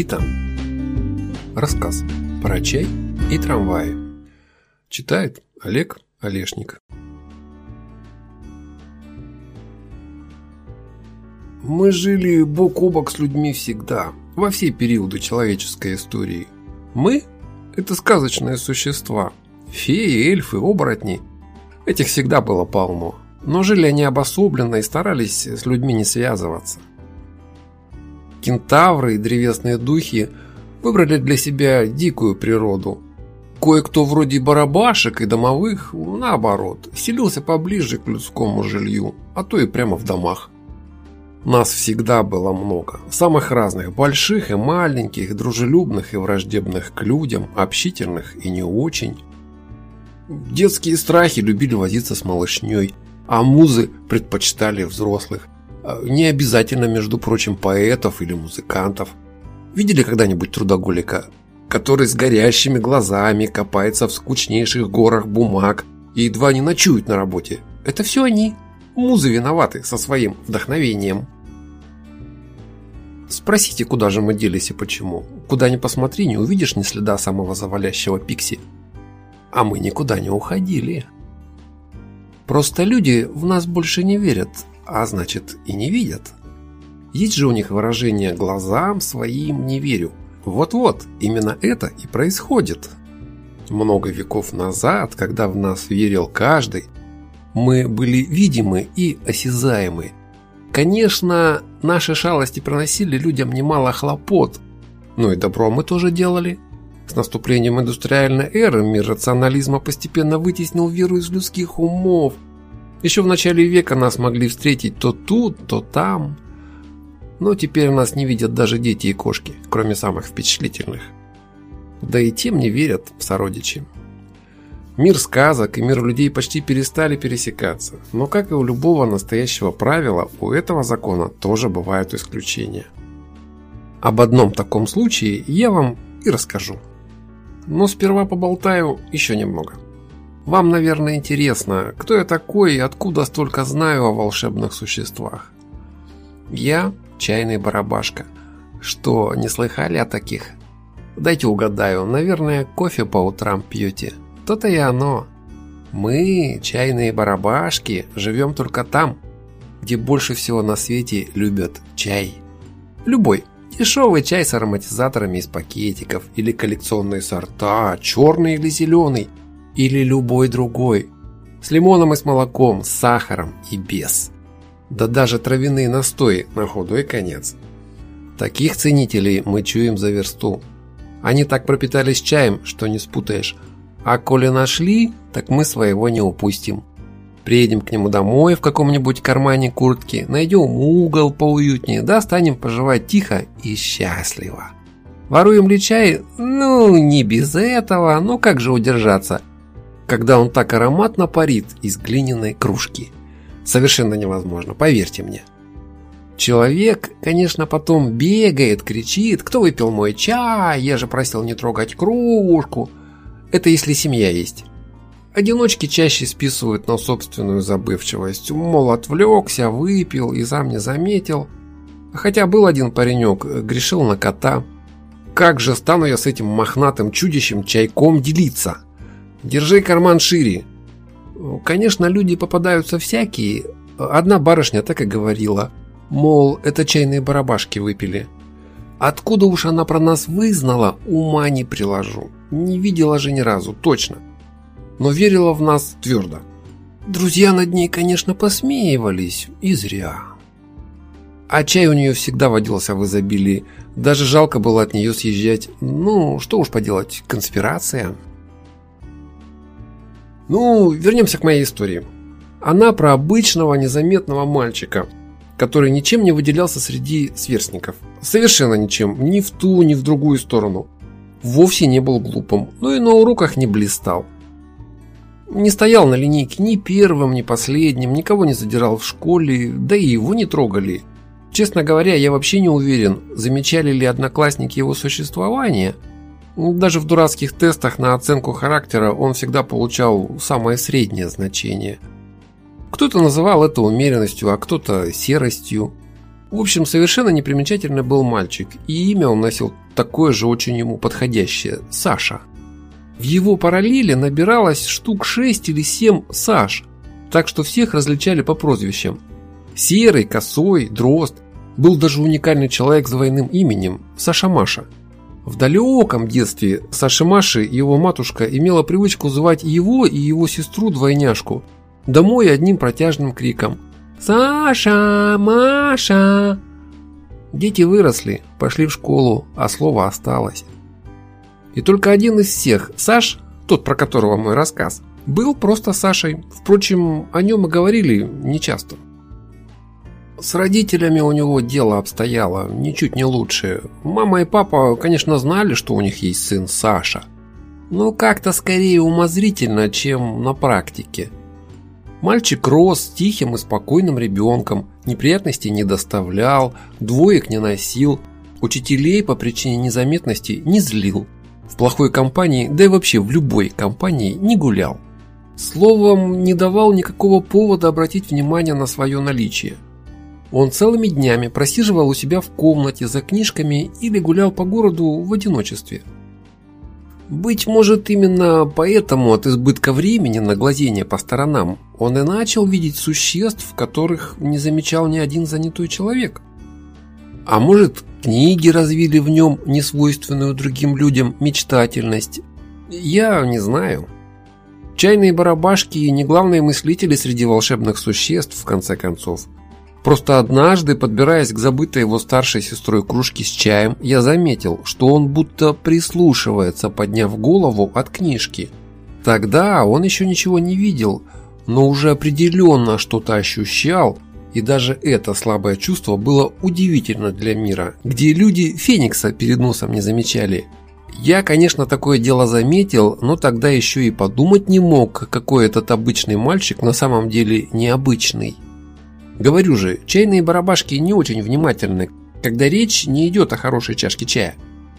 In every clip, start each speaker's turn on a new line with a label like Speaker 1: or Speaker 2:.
Speaker 1: Вита. Рассказ про чай и трамваи. Читает Олег Олешник. Мы жили бок о бок с людьми всегда, во все периоды человеческой истории. Мы – это сказочные существа. Феи, эльфы, оборотни. Этих всегда было полно. Но жили они обособленно и старались с людьми не связываться. Кентавры и древесные духи выбрали для себя дикую природу. Кое-кто вроде барабашек и домовых, наоборот, селился поближе к людскому жилью, а то и прямо в домах. Нас всегда было много, самых разных, больших и маленьких, дружелюбных и враждебных к людям, общительных и не очень. Детские страхи любили возиться с малышней, а музы предпочитали взрослых. Не обязательно, между прочим, поэтов или музыкантов. Видели когда-нибудь трудоголика, который с горящими глазами копается в скучнейших горах бумаг и едва не ночует на работе? Это все они. Музы виноваты со своим вдохновением. Спросите, куда же мы делись и почему. Куда ни посмотри, не увидишь ни следа самого завалящего пикси. А мы никуда не уходили. Просто люди в нас больше не верят, а значит и не видят. Есть же у них выражение «глазам своим не верю». Вот-вот, именно это и происходит. Много веков назад, когда в нас верил каждый, мы были видимы и осязаемы. Конечно, наши шалости приносили людям немало хлопот, но и добро мы тоже делали. С наступлением индустриальной эры мир рационализма постепенно вытеснил веру из людских умов. Еще в начале века нас могли встретить то тут, то там. Но теперь нас не видят даже дети и кошки, кроме самых впечатлительных. Да и тем не верят в сородичи. Мир сказок и мир людей почти перестали пересекаться. Но, как и у любого настоящего правила, у этого закона тоже бывают исключения. Об одном таком случае я вам и расскажу. Но сперва поболтаю еще немного. Вам, наверное, интересно, кто я такой и откуда столько знаю о волшебных существах. Я чайный барабашка. Что, не слыхали о таких? Дайте угадаю, наверное, кофе по утрам пьете. То-то и оно. Мы, чайные барабашки, живем только там, где больше всего на свете любят чай. Любой. Дешевый чай с ароматизаторами из пакетиков, или коллекционные сорта, черный или зеленый, или любой другой. С лимоном и с молоком, с сахаром и без. Да даже травяные настои на худой конец. Таких ценителей мы чуем за версту. Они так пропитались чаем, что не спутаешь. А коли нашли, так мы своего не упустим. Приедем к нему домой в каком-нибудь кармане куртки, найдем угол поуютнее, да станем поживать тихо и счастливо. Воруем ли чай? Ну, не без этого, но как же удержаться, когда он так ароматно парит из глиняной кружки? Совершенно невозможно, поверьте мне. Человек, конечно, потом бегает, кричит: кто выпил мой чай, я же просил не трогать кружку. Это если семья есть. Одиночки чаще списывают на собственную забывчивость. Мол, отвлекся, выпил и сам не заметил. Хотя был один паренек, грешил на кота. Как же стану я с этим мохнатым чудищем чайком делиться? Держи карман шире. Конечно, люди попадаются всякие. Одна барышня так и говорила. Мол, это чайные барабашки выпили. Откуда уж она про нас вызнала, ума не приложу. Не видела же ни разу, точно. Но верила в нас твердо. Друзья над ней, конечно, посмеивались, и зря. А чай у нее всегда водился в изобилии. Даже жалко было от нее съезжать. Ну, что уж поделать, конспирация. Ну, вернемся к моей истории. Она про обычного незаметного мальчика, который ничем не выделялся среди сверстников. Совершенно ничем, ни в ту, ни в другую сторону. Вовсе не был глупым, но и на уроках не блистал. Не стоял на линейке ни первым, ни последним, никого не задирал в школе, да и его не трогали. Честно говоря, я вообще не уверен, замечали ли одноклассники его существование. Даже в дурацких тестах на оценку характера он всегда получал самое среднее значение. Кто-то называл это умеренностью, а кто-то серостью. В общем, совершенно непримечательный был мальчик, и имя он носил такое же очень ему подходящее – Саша. В его параллели набиралось штук 6 или 7 Саш, так что всех различали по прозвищам. Серый, Косой, Дрозд. Был даже уникальный человек с двойным именем – Саша Маша. В далеком детстве Саши Маши и его матушка имела привычку звать его и его сестру-двойняшку домой одним протяжным криком: «Саша! Маша!». Дети выросли, пошли в школу, а слово осталось. И только один из всех, Саш, тот, про которого мой рассказ, был просто Сашей. Впрочем, о нем и говорили нечасто. С родителями у него дело обстояло ничуть не лучше. Мама и папа, конечно, знали, что у них есть сын Саша, но как-то скорее умозрительно, чем на практике. Мальчик рос тихим и спокойным ребенком, неприятностей не доставлял, двоек не носил, учителей по причине незаметности не злил, в плохой компании, да и вообще в любой компании не гулял. Словом, не давал никакого повода обратить внимание на свое наличие. Он целыми днями просиживал у себя в комнате за книжками или гулял по городу в одиночестве. Быть может, именно поэтому от избытка времени на глазение по сторонам он и начал видеть существ, которых не замечал ни один занятой человек. А может, книги развили в нем несвойственную другим людям мечтательность? Я не знаю. Чайные барабашки не главные мыслители среди волшебных существ, в конце концов. Просто однажды, подбираясь к забытой его старшей сестрой кружке с чаем, я заметил, что он будто прислушивается, подняв голову от книжки. Тогда он еще ничего не видел, но уже определенно что-то ощущал, и даже это слабое чувство было удивительно для мира, где люди феникса перед носом не замечали. Я, конечно, такое дело заметил, но тогда еще и подумать не мог, какой этот обычный мальчик на самом деле необычный. Говорю же, чайные барабашки не очень внимательны, когда речь не идет о хорошей чашке чая.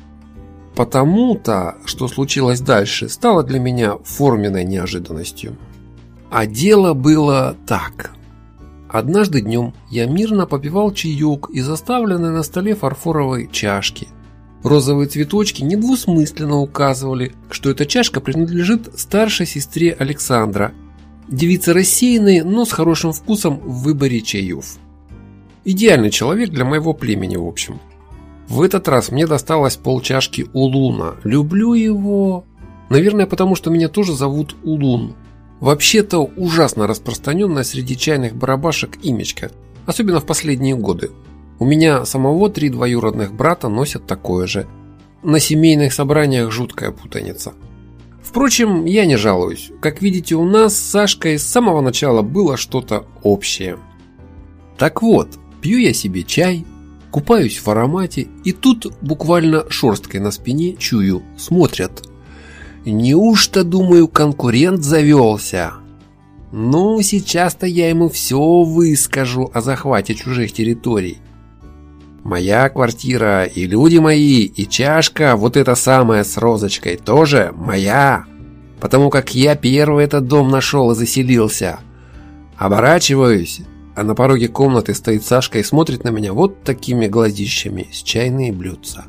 Speaker 1: Потому-то, что случилось дальше, стало для меня форменной неожиданностью. А дело было так. Однажды днем я мирно попивал чаек из оставленной на столе фарфоровой чашки. Розовые цветочки недвусмысленно указывали, что эта чашка принадлежит старшей сестре Александра, девица рассеянной, но с хорошим вкусом в выборе чаев. Идеальный человек для моего племени, в общем. В этот раз мне досталось полчашки Улуна. Люблю его. Наверное, потому что меня тоже зовут Улун. Вообще-то ужасно распространенная среди чайных барабашек имечко, особенно в последние годы. У меня самого 3 двоюродных брата носят такое же. На семейных собраниях жуткая путаница. Впрочем, я не жалуюсь. Как видите, у нас с Сашкой с самого начала было что-то общее. Так вот, пью я себе чай, купаюсь в аромате, и тут буквально шерсткой на спине чую, смотрят. Неужто, думаю, конкурент завелся? Ну, сейчас-то я ему все выскажу о захвате чужих территорий. Моя квартира, и люди мои, и чашка, вот эта самая с розочкой, тоже моя. Потому как я первый этот дом нашел и заселился. Оборачиваюсь, а на пороге комнаты стоит Сашка и смотрит на меня вот такими глазищами с чайные блюдца.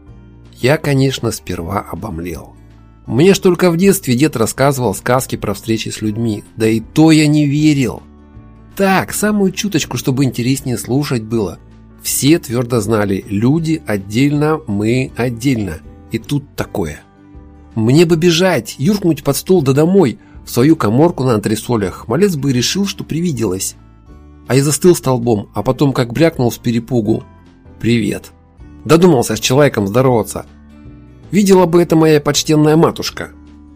Speaker 1: Я, конечно, сперва обомлел. Мне ж только в детстве дед рассказывал сказки про встречи с людьми, да и то я не верил. Так, самую чуточку, чтобы интереснее слушать было. Все твердо знали, люди отдельно, мы отдельно. И тут такое. Мне бы бежать, юркнуть под стол да домой, в свою каморку на антресолях. Малец бы решил, что привиделось. А я застыл столбом, а потом как брякнул с перепугу. Привет. Додумался с человеком здороваться. Видела бы это моя почтенная матушка.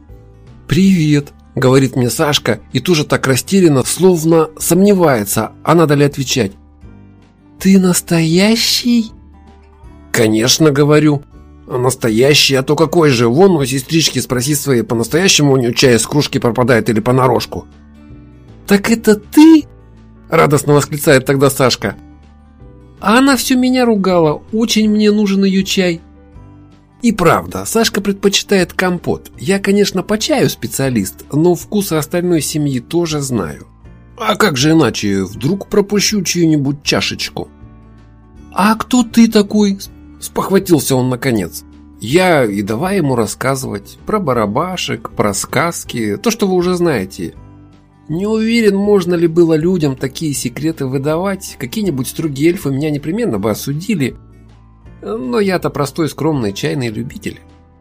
Speaker 1: Привет, говорит мне Сашка, и тоже так растерянно, словно сомневается, а надо ли отвечать. Ты настоящий? Конечно, говорю. Настоящий, а то какой же? Вон у сестрички спроси своей, по-настоящему у нее чай из кружки пропадает или понарошку. Так это ты? Радостно восклицает тогда Сашка. А она все меня ругала, очень мне нужен ее чай. И правда, Сашка предпочитает компот. Я, конечно, по чаю специалист, но вкусы остальной семьи тоже знаю. А как же иначе, вдруг пропущу чью-нибудь чашечку? А кто ты такой? Спохватился он наконец. Я и давай ему рассказывать про барабашек, про сказки, то, что вы уже знаете. Не уверен, можно ли было людям такие секреты выдавать. Какие-нибудь строгие эльфы меня непременно бы осудили. Но я-то простой, скромный, чайный любитель.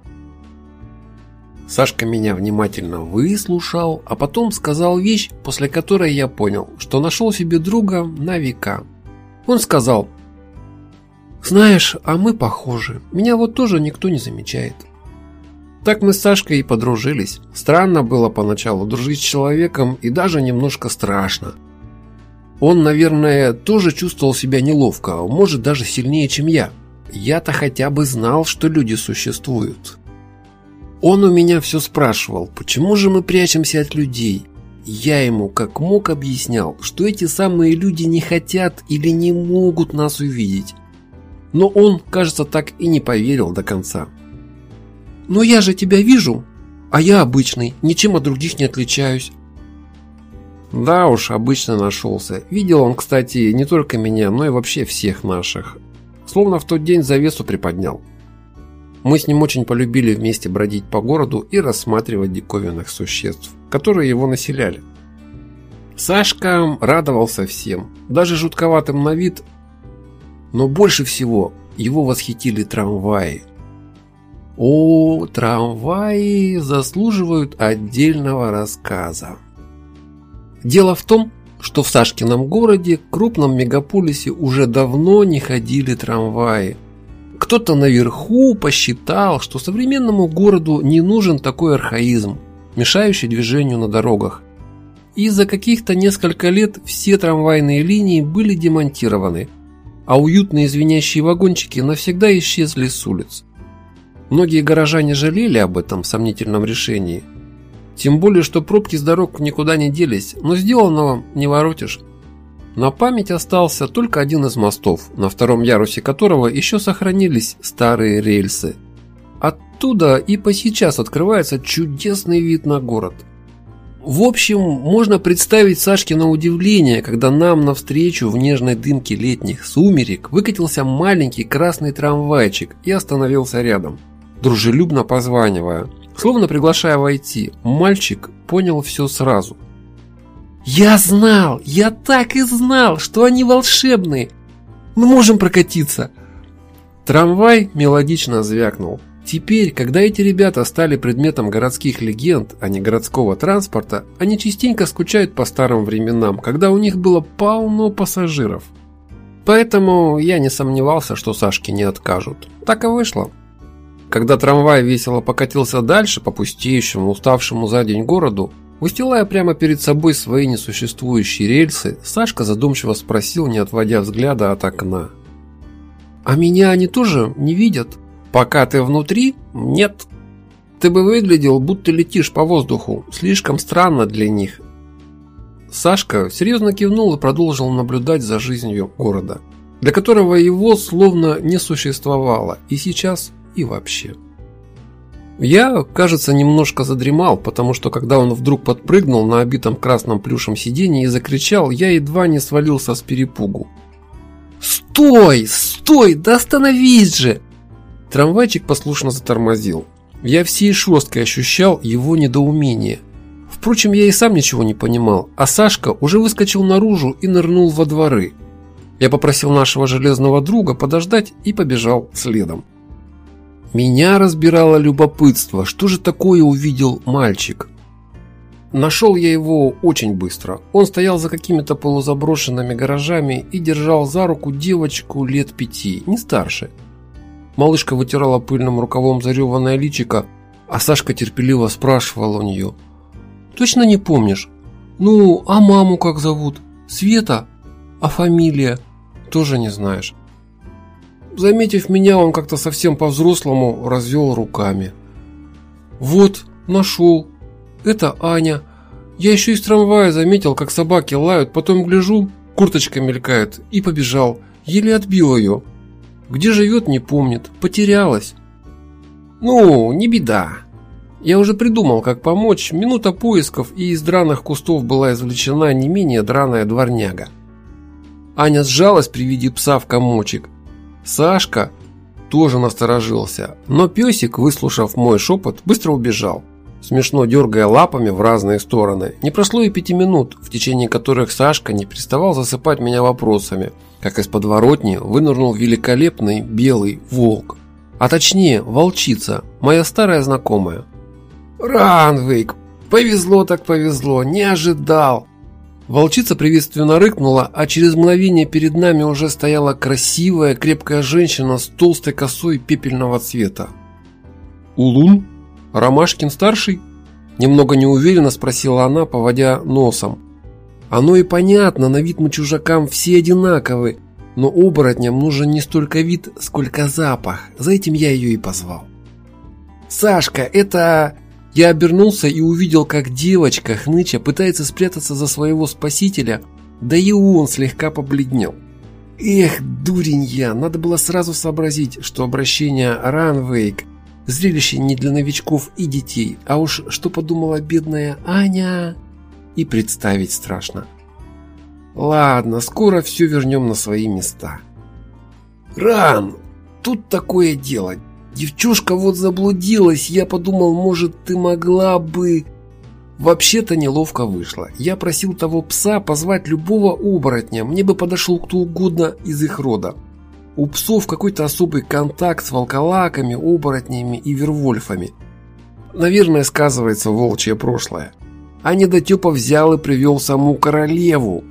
Speaker 1: Сашка меня внимательно выслушал, а потом сказал вещь, после которой я понял, что нашел себе друга на века. Он сказал: «Знаешь, а мы похожи. Меня вот тоже никто не замечает». Так мы с Сашкой и подружились. Странно было поначалу дружить с человеком и даже немножко страшно. Он, наверное, тоже чувствовал себя неловко, может даже сильнее, чем я. Я-то хотя бы знал, что люди существуют. Он у меня все спрашивал, почему же мы прячемся от людей. Я ему как мог объяснял, что эти самые люди не хотят или не могут нас увидеть. Но он, кажется, так и не поверил до конца. «Но я же тебя вижу, а я обычный, ничем от других не отличаюсь». Да уж, обычно нашелся. Видел он, кстати, не только меня, но и вообще всех наших. Словно в тот день завесу приподнял. Мы с ним очень полюбили вместе бродить по городу и рассматривать диковинных существ, которые его населяли. Сашка радовался всем, даже жутковатым на вид, но больше всего его восхитили трамваи. О, трамваи заслуживают отдельного рассказа. Дело в том, что в Сашкином городе, крупном мегаполисе, уже давно не ходили трамваи. Кто-то наверху посчитал, что современному городу не нужен такой архаизм, мешающий движению на дорогах. И за каких-то несколько лет все трамвайные линии были демонтированы, а уютные звенящие вагончики навсегда исчезли с улиц. Многие горожане жалели об этом сомнительном решении. Тем более, что пробки с дорог никуда не делись, но сделанного не воротишь. На память остался только один из мостов, на втором ярусе которого еще сохранились старые рельсы. Оттуда и по сейчас открывается чудесный вид на город. В общем, можно представить Сашкино удивление, когда нам навстречу в нежной дымке летних сумерек выкатился маленький красный трамвайчик и остановился рядом, дружелюбно позванивая, словно приглашая войти. Мальчик понял все сразу. «Я знал! Я так и знал, что они волшебные! Мы можем прокатиться!» Трамвай мелодично звякнул. Теперь, когда эти ребята стали предметом городских легенд, а не городского транспорта, они частенько скучают по старым временам, когда у них было полно пассажиров. Поэтому я не сомневался, что Сашке не откажут. Так и вышло. Когда трамвай весело покатился дальше по пустеющему, уставшему за день городу, выстилая прямо перед собой свои несуществующие рельсы, Сашка задумчиво спросил, не отводя взгляда от окна: «А меня они тоже не видят?» «Пока ты внутри, нет. Ты бы выглядел, будто летишь по воздуху. Слишком странно для них». Сашка серьезно кивнул и продолжил наблюдать за жизнью города, для которого его словно не существовало и сейчас, и вообще. Я, кажется, немножко задремал, потому что когда он вдруг подпрыгнул на обитом красном плюшем сиденье и закричал, я едва не свалился с перепугу. «Стой! Стой! Да остановись же!» Трамвайчик послушно затормозил. Я всей шерсткой ощущал его недоумение. Впрочем, я и сам ничего не понимал, а Сашка уже выскочил наружу и нырнул во дворы. Я попросил нашего железного друга подождать и побежал следом. Меня разбирало любопытство, что же такое увидел мальчик. Нашел я его очень быстро. Он стоял за какими-то полузаброшенными гаражами и держал за руку девочку лет 5, не старше. Малышка вытирала пыльным рукавом зареванное личико, а Сашка терпеливо спрашивал у нее: «Точно не помнишь? Ну, а маму как зовут? Света? А фамилия? Тоже не знаешь?» Заметив меня, он как-то совсем по-взрослому развел руками. «Вот, нашел. Это Аня. Я еще из трамвая заметил, как собаки лают, потом гляжу, курточка мелькает, и побежал. Еле отбил ее. Где живет, не помнит. Потерялась». «Ну, не беда. Я уже придумал, как помочь. Минута поисков, и из драных кустов была извлечена не менее драная дворняга». Аня сжалась при виде пса в комочек. Сашка, тоже насторожился, но песик, выслушав мой шепот, быстро убежал, смешно дергая лапами в разные стороны. Не прошло и 5 минут, в течение которых Сашка не переставал засыпать меня вопросами, как из подворотни вынырнул великолепный белый волк. А точнее, волчица, моя старая знакомая. «Ранвейк, повезло так повезло, не ожидал!» Волчица приветственно рыкнула, а через мгновение перед нами уже стояла красивая, крепкая женщина с толстой косой пепельного цвета. «Улун? Ромашкин-старший?» Немного неуверенно спросила она, поводя носом. Оно и понятно, на вид мы чужакам все одинаковы, но оборотням нужен не столько вид, сколько запах. За этим я ее и позвал. «Сашка, это...» Я обернулся и увидел, как девочка, хныча, пытается спрятаться за своего спасителя, да и он слегка побледнел. Эх, дурень я, надо было сразу сообразить, что обращение «Ранвейк» – зрелище не для новичков и детей, а уж что подумала бедная Аня, и представить страшно. Ладно, скоро все вернем на свои места. «Ран, тут такое дело. Девчушка вот заблудилась, я подумал, может, ты могла бы...» Вообще-то неловко вышло. Я просил того пса позвать любого оборотня, мне бы подошел кто угодно из их рода. У псов какой-то особый контакт с волколаками, оборотнями и вервольфами. Наверное, сказывается волчье прошлое. А недотепа взял и привел саму королеву.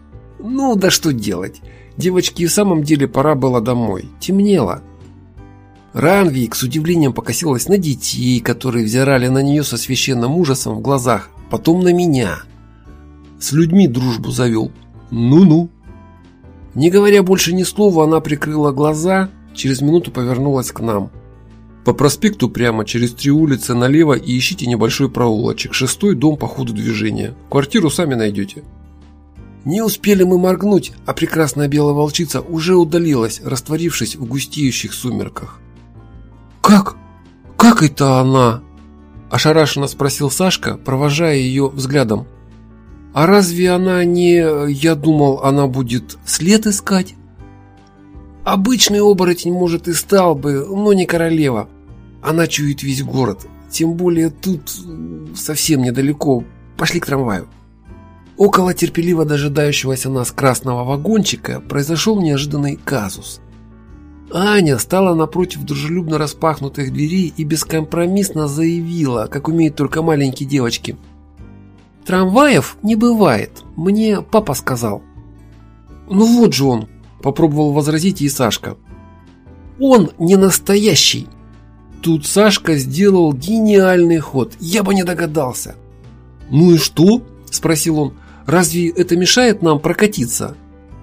Speaker 1: Ну да что делать, девочке и в самом деле пора было домой, темнело. Ранвейк с удивлением покосилась на детей, которые взирали на нее со священным ужасом в глазах, потом на меня. С людьми дружбу завел. Ну-ну. Не говоря больше ни слова, она прикрыла глаза, через минуту повернулась к нам. По проспекту прямо через 3 улицы налево и ищите небольшой проулочек, 6-й дом по ходу движения. Квартиру сами найдете. Не успели мы моргнуть, а прекрасная белая волчица уже удалилась, растворившись в густеющих сумерках. «Как? Как это она?» – ошарашенно спросил Сашка, провожая ее взглядом. «А разве она не... Я думал, она будет след искать?» «Обычный оборотень, может, и стал бы, но не королева. Она чует весь город, тем более тут совсем недалеко. Пошли к трамваю». Около терпеливо дожидающегося нас красного вагончика произошел неожиданный казус. Аня стала напротив дружелюбно распахнутых дверей и бескомпромиссно заявила, как умеют только маленькие девочки: «Трамваев не бывает, мне папа сказал». «Ну вот же он», – попробовал возразить ей Сашка. «Он не настоящий». Тут Сашка сделал гениальный ход, я бы не догадался. «Ну и что?» – спросил он. «Разве это мешает нам прокатиться?»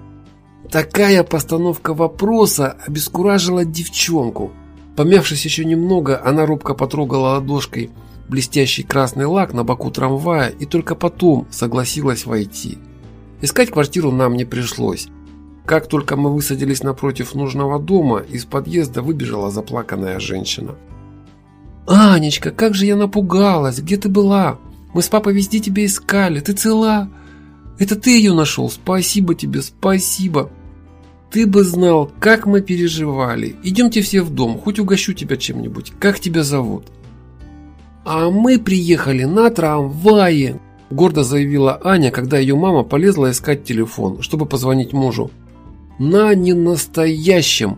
Speaker 1: Такая постановка вопроса обескуражила девчонку. Помявшись еще немного, она робко потрогала ладошкой блестящий красный лак на боку трамвая и только потом согласилась войти. Искать квартиру нам не пришлось. Как только мы высадились напротив нужного дома, из подъезда выбежала заплаканная женщина. «Анечка, как же я напугалась! Где ты была? Мы с папой везде тебя искали. Ты цела? Это ты ее нашел? Спасибо тебе, спасибо! Ты бы знал, как мы переживали. Идемте все в дом, хоть угощу тебя чем-нибудь. Как тебя зовут?» «А мы приехали на трамвае», – гордо заявила Аня, когда ее мама полезла искать телефон, чтобы позвонить мужу. «На ненастоящем».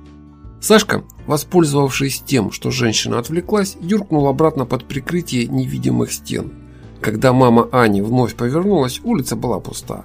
Speaker 1: Сашка, воспользовавшись тем, что женщина отвлеклась, юркнул обратно под прикрытие невидимых стен. Когда мама Ани вновь повернулась, улица была пуста.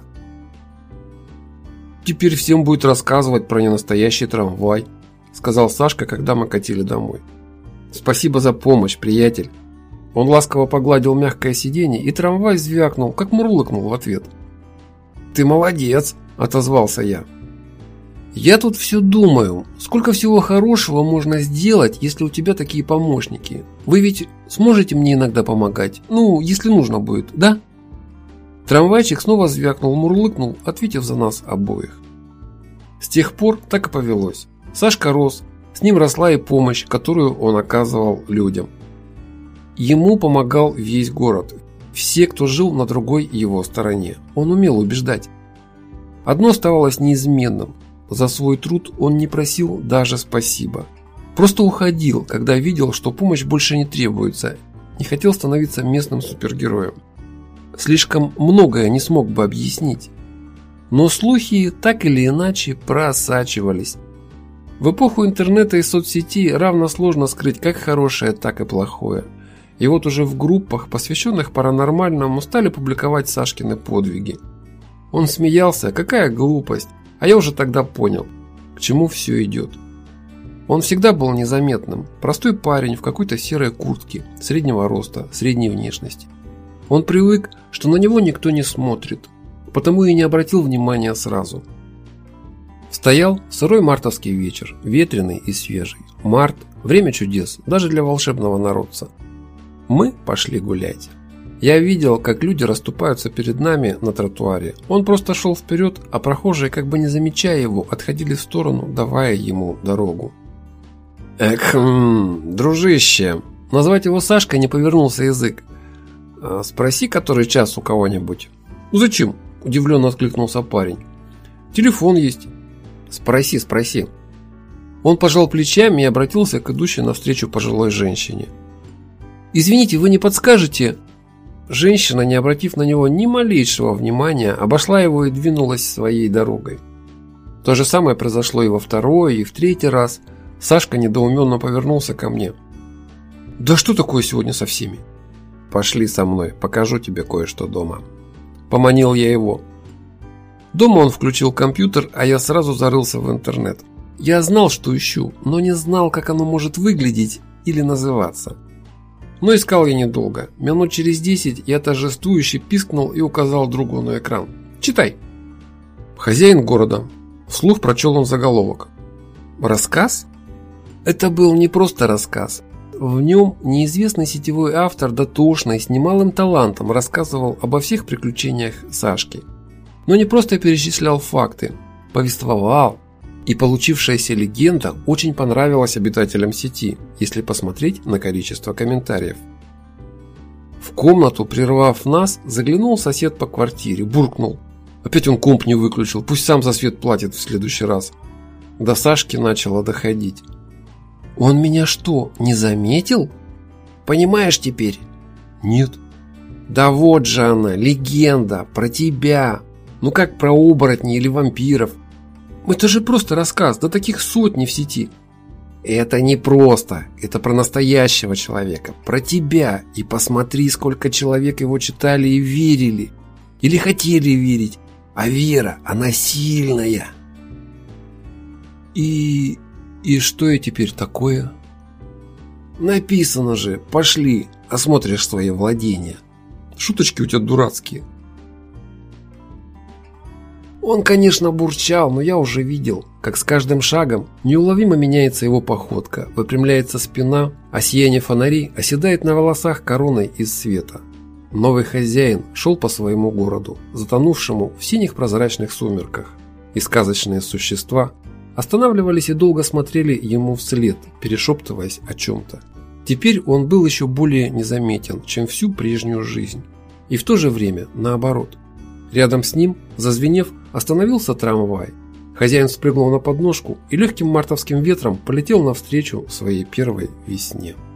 Speaker 1: «Теперь всем будет рассказывать про ненастоящий трамвай», – сказал Сашка, когда мы катили домой. «Спасибо за помощь, приятель». Он ласково погладил мягкое сиденье, и трамвай звякнул, как мурлыкнул в ответ. «Ты молодец», – отозвался я. «Я тут все думаю, сколько всего хорошего можно сделать, если у тебя такие помощники. Вы ведь сможете мне иногда помогать? Ну, если нужно будет, да?» Трамвайчик снова звякнул, мурлыкнул, ответив за нас обоих. С тех пор так и повелось. Сашка рос, с ним росла и помощь, которую он оказывал людям. Ему помогал весь город, все, кто жил на другой его стороне. Он умел убеждать. Одно оставалось неизменным: за свой труд он не просил даже спасибо. Просто уходил, когда видел, что помощь больше не требуется. Не хотел становиться местным супергероем. Слишком многое не смог бы объяснить. Но слухи так или иначе просачивались. В эпоху интернета и соцсетей равно сложно скрыть как хорошее, так и плохое. И вот уже в группах, посвященных паранормальному, стали публиковать Сашкины подвиги. Он смеялся, какая глупость, а я уже тогда понял, к чему все идет. Он всегда был незаметным, простой парень в какой-то серой куртке, среднего роста, средней внешности. Он привык, что на него никто не смотрит, потому и не обратил внимания сразу. Стоял сырой мартовский вечер, ветреный и свежий. Март – время чудес, даже для волшебного народца. Мы пошли гулять. Я видел, как люди расступаются перед нами на тротуаре. Он просто шел вперед, а прохожие, как бы не замечая его, отходили в сторону, давая ему дорогу. Дружище, назвать его Сашкой не повернулся язык. Спроси, который час у кого-нибудь. Зачем? Удивленно откликнулся парень. Телефон есть. Спроси. Он пожал плечами и обратился к идущей навстречу пожилой женщине. Извините, вы не подскажете? Женщина, не обратив на него ни малейшего внимания, обошла его и двинулась своей дорогой. То же самое произошло и во второй, и в третий раз. Сашка недоуменно повернулся ко мне. «Да что такое сегодня со всеми?» «Пошли со мной, покажу тебе кое-что дома». Поманил я его. Дома он включил компьютер, а я сразу зарылся в интернет. Я знал, что ищу, но не знал, как оно может выглядеть или называться. Но искал я недолго. Минут через 10 я торжествующе пискнул и указал другу на экран. «Читай». «Хозяин города». Вслух прочел он заголовок. «Рассказ?» Это был не просто рассказ. В нем неизвестный сетевой автор дотошный, с немалым талантом рассказывал обо всех приключениях Сашки. Но не просто перечислял факты, повествовал. И получившаяся легенда очень понравилась обитателям сети, если посмотреть на количество комментариев. В комнату, прервав нас, заглянул сосед по квартире, буркнул. Опять он комп не выключил, пусть сам за свет платит в следующий раз. До Сашки начало доходить. Он меня что, не заметил? Понимаешь теперь? Нет. Да вот же она, легенда, про тебя. Ну как про оборотней или вампиров. Это же просто рассказ, да таких сотни в сети. Это не просто, это про настоящего человека, про тебя. И посмотри, сколько человек его читали и верили. Или хотели верить. А вера, она сильная. И что я теперь такое? Написано же, пошли, осмотришь свои владения. Шуточки у тебя дурацкие. Он, конечно, бурчал, но я уже видел, как с каждым шагом неуловимо меняется его походка, выпрямляется спина, а сияние фонарей оседает на волосах короной из света. Новый хозяин шел по своему городу, затонувшему в синих прозрачных сумерках, и сказочные существа останавливались и долго смотрели ему вслед, перешептываясь о чем-то. Теперь он был еще более незаметен, чем всю прежнюю жизнь. И в то же время наоборот. Рядом с ним, зазвенев, остановился трамвай. Хозяин спрыгнул на подножку и легким мартовским ветром полетел навстречу своей первой весне.